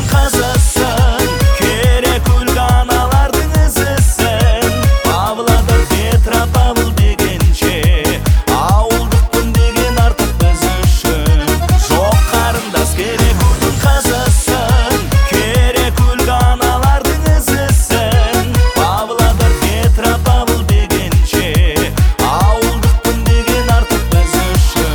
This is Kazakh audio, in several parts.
қазасын, керек үлгі аналардың ізісін. Павлодар, Петропавл дегенше, ауылдықпын деген артық біз үшін. Жоқ қарындас, керек үлгі қазасын, керек үлгі аналардың ізісін. Павлодар, Петропавл дегенше, ауылдықпын деген артық біз үшін.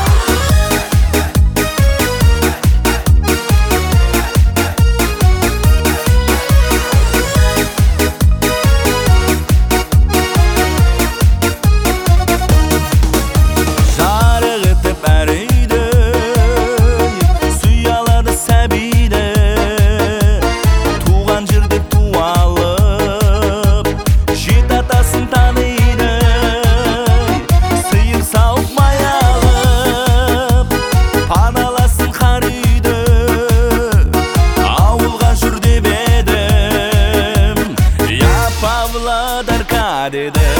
Жарық етіп әр үйді, сүйалады сәбиді. Туған жерде туалып, жет атасын таниды. Сиыр сауып май алып, паналасын қар үйді. Ауылға жүр деп едім, я Павлодарка дедім.